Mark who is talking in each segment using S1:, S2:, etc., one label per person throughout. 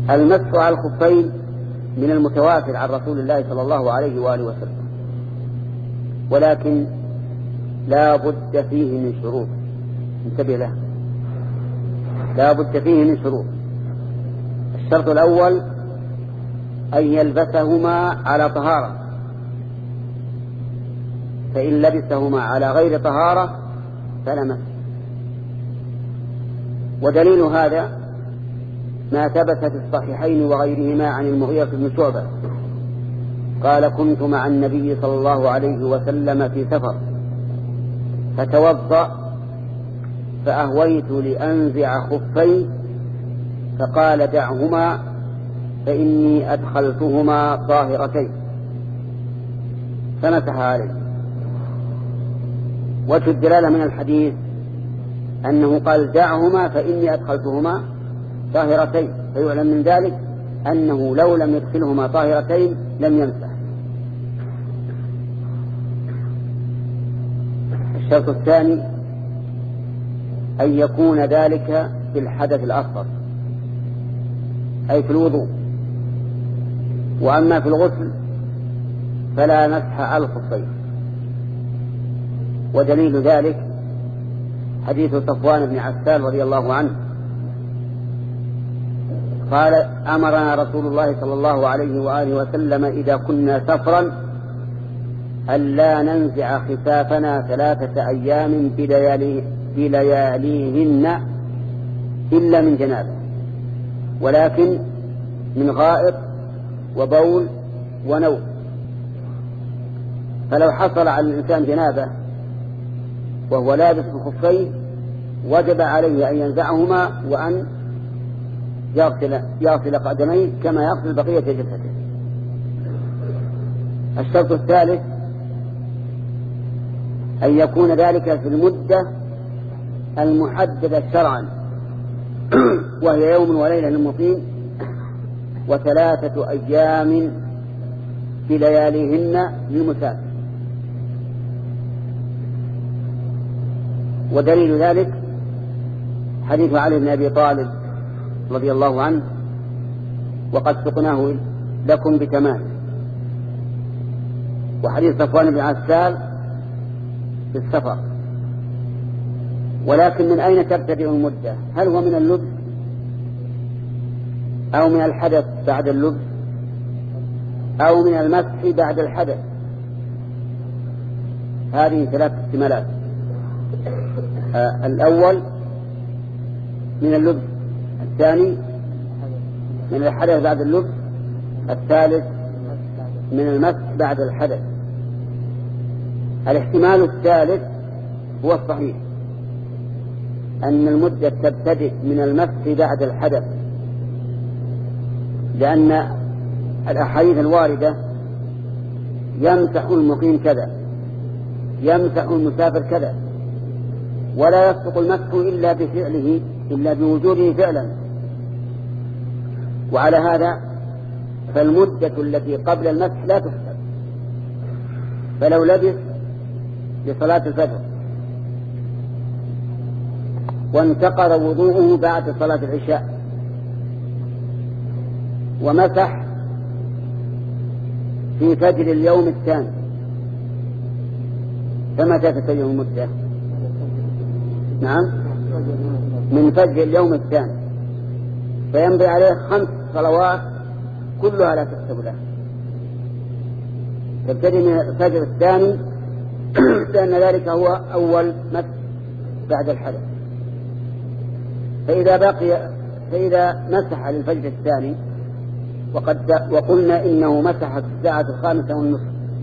S1: المسح على الخفين من المتواتر عن رسول الله صلى الله عليه وآله وسلم، ولكن لا بد فيه من شروط، انتبه له، لا بد فيه من شروط. الشرط الأول أن يلبسهما على طهارة، فإن لبسهما على غير طهارة فلا مسح. ودليل هذا ما ثبت في الصحيحين وغيرهما عن المغيرة بن شعبة قال: كنت مع النبي صلى الله عليه وسلم في سفر فتوضأ فأهويت لأنزع خفي فقال: دعهما فإني أدخلتهما طاهرتين، فمسح عليه. وجه الدلالة من الحديث أنه قال: دعهما فإني أدخلتهما طاهرتين، فيعلم من ذلك أنه لو لم يدخلهما طاهرتين لم يمسح. الشرط الثاني أن يكون ذلك في الحدث الأصغر، أي في الوضوء. وأما في الغسل فلا مسح على الخفين. ودليل ذلك حديث صفوان بن عسال رضي الله عنه قال: أمرنا رسول الله صلى الله عليه وآله وسلم إذا كنا سفرا ألا ننزع خفافنا 3 أيام بلياليهن إلا من جنابه، ولكن من غائط وبول ونوم. فلو حصل على الإنسان جنابه وهو لابس الخفين وجب عليه أن ينزعهما وأن يغسل قدميه كما يغسل بقية جسده. الشرط الثالث أن يكون ذلك في المدة المحددة شرعا، وهي يوم وليلة للمقيم، و3 أيام بلياليهن للمسافر. ودليل ذلك حديث علي بن أبي طالب رضي الله عنه: وقد سقناه لكم بتمام. وحديث صفوان بن عسال في السفر. ولكن من أين تبتدئ المدة؟ هل هو من اللبس أو من الحدث بعد اللبس أو من المسح بعد الحدث؟ هذه 3 احتمالات. الأول من اللبس، الثاني من الحدث بعد اللبس، الثالث من المسح بعد الحدث. الاحتمال الثالث هو الصحيح، أن المدة تبتدئ من المسح بعد الحدث، لأن الأحاديث الواردة يمسح المقيم كذا، يمسح المسافر كذا، ولا يصدق المسح إلا بفعله، إلا بوجوده فعلا. وعلى هذا فالمدة التي قبل المسح لا تحسب. فلو لبس لصلاة الفجر وانتقض وضوءه بعد صلاة العشاء ومسح في فجر اليوم الثاني، فمتى تنتهي المدة؟ نعم، من فجر اليوم الثاني، فينبغي عليه 5 صلوات كلها لا تحسب له، تبتدي من الفجر الثاني لأن ذلك هو أول مسح بعد الحدث. فإذا مسح للفجر الثاني وقلنا إنه مسح في الساعة 5:30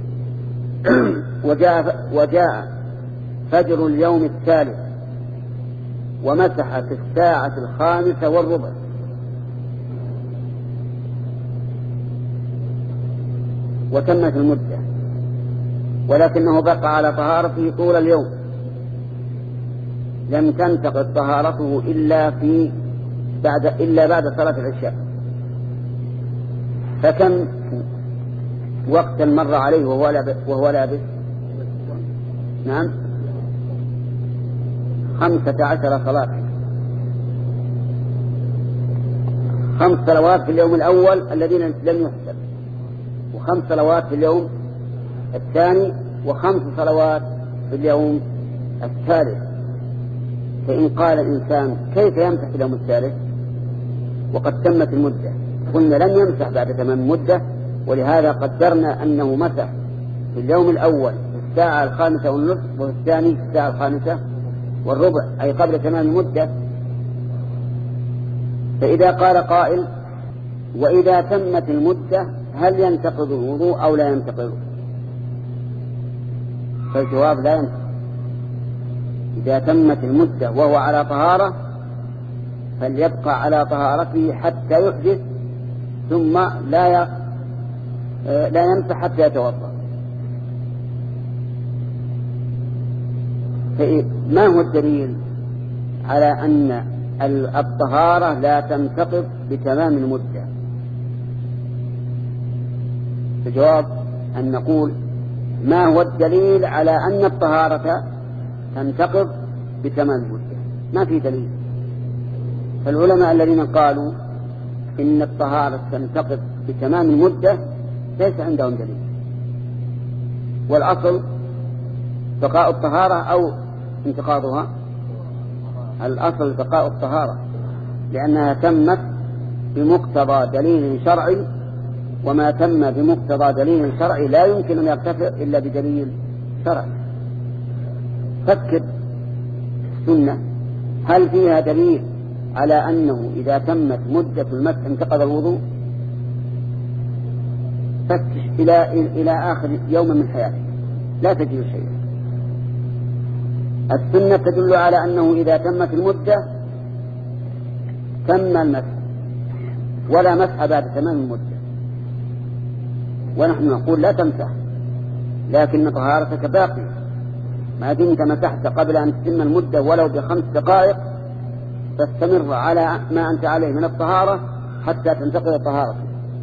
S1: وجاء فجر اليوم الثالث ومسح في الساعة 5:15 وتمت المدة، ولكنه بقى على طهارته طول اليوم، لم تنتقض طهارته إلا بعد صلاة العشاء. فكم وقتا مر عليه وهو لابس؟ نعم، 15 صلاة، 5 صلوات في اليوم الأول الذين لم يحسب، و5 صلوات في اليوم الثاني، و5 صلوات في اليوم الثالث. فإن قال الإنسان كيف يمسح في اليوم الثالث وقد تمت المدة؟ قلنا لن يمسح بعد تمام المدة، ولهذا قدرنا أنه مسح في اليوم الأول في الساعة 5:30 وفي الثاني في الساعة 5:15 أي قبل تمام المدة. فإذا قال قائل وإذا تمت المدة هل ينتقض الوضوء أو لا ينتقض؟ فالجواب لا ينتقض. إذا تمت المدة وهو على طهارة فليبقى على طهارته حتى يحدث، ثم لا يمسح حتى يتوضأ. ما هو الدليل على أن الطهارة لا تنتقض بتمام المدة؟ الجواب أن نقول ما هو الدليل على أن الطهارة تنتقض بتمام المدة؟ ما في دليل. فالعلماء الذين قالوا إن الطهارة تنتقض بتمام المدة ليس عندهم دليل، والأصل بقاء الطهارة أو انتقاضها. الأصل بقاء الطهارة لأنها تمت بمقتضى دليل شرعي، وما تم بمقتضى دليل شرعي لا يمكن أن يرتفع إلا بدليل شرعي. فكر السنة هل فيها دليل على أنه إذا تمت مدة المسح انتقض الوضوء؟ فتش إلى آخر يوم من حياتك لا تجد شيئا. السنة تدل على أنه إذا تمت المدة تم المسح، ولا مسح بعد تمام المدة. ونحن نقول لا تمسح، لكن طهارتك باقية ما دمت مسحت قبل أن تتم المدة ولو ب5 دقائق، فاستمر على ما أنت عليه من الطهارة حتى تنتقل طهارتك.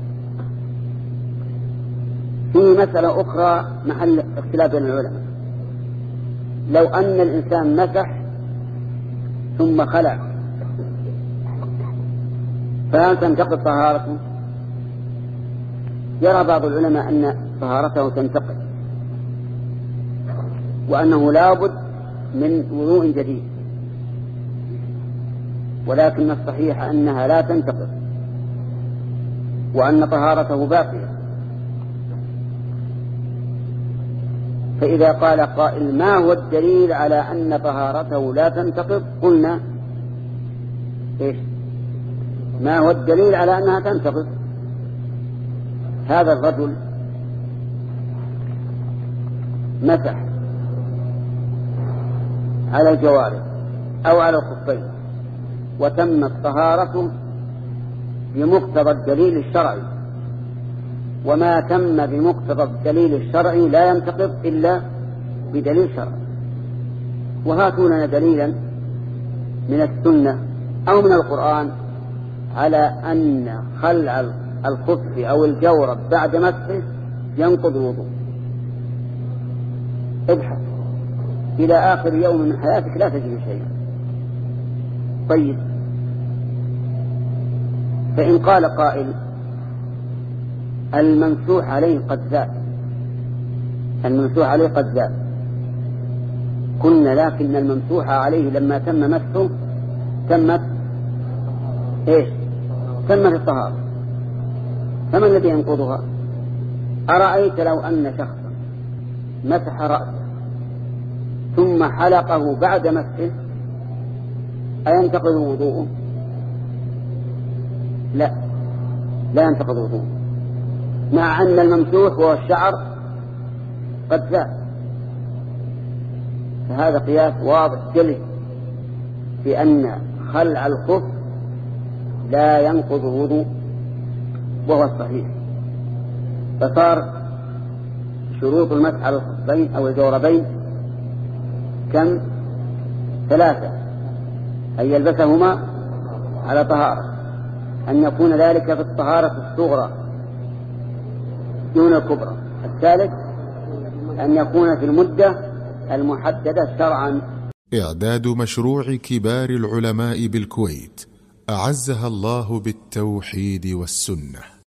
S1: في مسألة أخرى محل اختلاف بين العلماء: لو أن الإنسان مسح ثم خلع فهل تنتقل طهارته؟ يرى بعض العلماء أن طهارته تنتقل، وأنه لا بد من وضوء جديد، ولكن الصحيح أنها لا تنتقل وأن طهارته باقية. فإذا قال قائل ما هو الدليل على أن طهارته لا تنتقض؟ قلنا إيش؟ ما هو الدليل على أنها تنتقض؟ هذا الرجل مسح على الجوارح أو على الخفين وتمت طهارته بمقتضى الدليل الشرعي، وما تم بمقتضى الدليل الشرعي لا ينتقض إلا بدليل شرعي. وهاتوا لنا دليلا من السنة أو من القرآن على أن خلع الخف أو الجورب بعد مسحه ينقض الوضوء. ابحث إلى آخر يوم من حياتك لا تجد شيئا. طيب، فإن قال قائل الممسوح عليه قد زاد، الممسوح عليه قد زاد، قلنا لكن الممسوح عليه لما تم مسحه تمت إيش؟ تمت الطهارة، فما الذي ينقضها؟ أرأيت لو أن شخصا مسح رأسه ثم حلقه بعد مسحه أينتقض وضوءه؟ لا ينتقض وضوءه، مع أن الممسوح وهو الشعر قد زاد. فهذا قياس واضح جلي في أن خلع الخف لا ينقض الوضوء وهو الصحيح. فصار شروط المسح على الخفين أو الجوربين كم؟ 3: أن يلبسهما على طهارة، أن يكون ذلك في الطهارة الصغرى دون الكبرى، الثالث أن يكون في المدة المحددة شرعا.
S2: إعداد مشروع كبار العلماء بالكويت أعزها الله بالتوحيد والسنة.